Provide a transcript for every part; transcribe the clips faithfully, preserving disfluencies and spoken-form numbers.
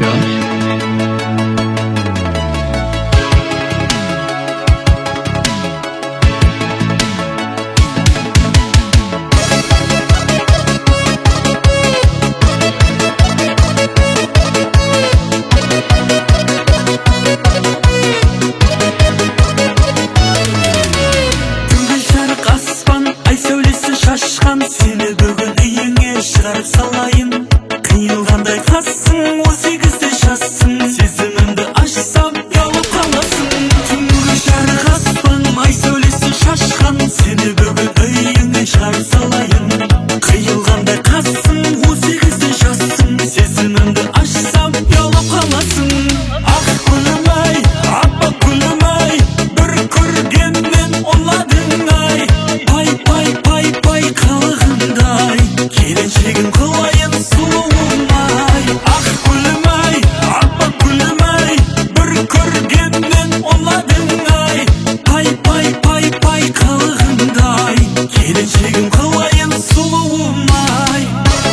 Show. Сені бүгін үйіңе шығарып салайын. Қиылғандай қассың, он сегізде жассың. Сезімімді ашсам, ұялып қаласың. Түнгі жарық аспан, ай сәулесі шашқан. Сені бүгін үйіңе шығарып салайын. Қиылғандай қассың, он сегізде жассың. Сезімімді ашсам, ұялып қаласың. Ақ гүлім ай, аппақ гүлім ай, бір көргеннен ұнадың ай. Пай пай пай пай қалығындай, келіншегім қылайын сұлуым ай. Ақ гүлім ай, аппақ гүлім ай, бір көргеннен ұнадың ай. Пай пай пай пай қалығындай, келіншегім қылайын сұлуым ай.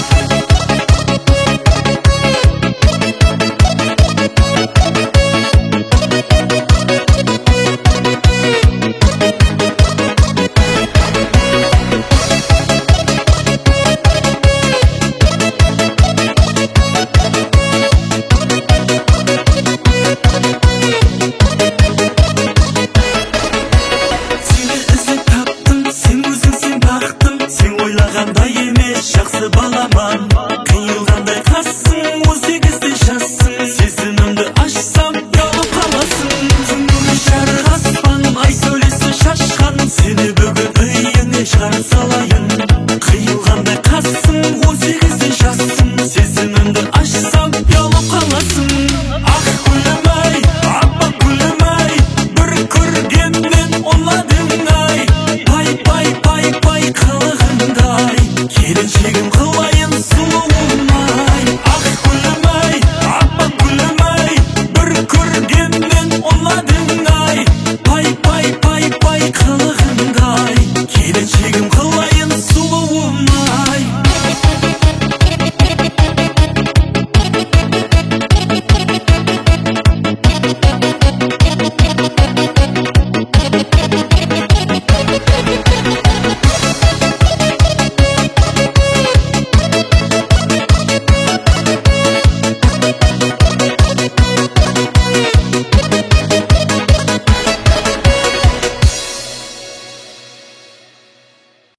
Ойлағандай емес жақсы баламан, қиылғандай қассың, он сегізде жассың. Сезімімді ашсам, ұялып қаласың. Түнгі жарық аспан, ай сәулесі шашқан. Сені бүгін үйіңе шығарып салайын. Қиылғандай қассың, он сегізде жассың. Сезімімді ашсам, ұялып қаласың. Ақ гүлім ай, аппақ гүлім ай, бір көргеннен ұнадың ай. Пай пай пай пай қалығындай, келіншегім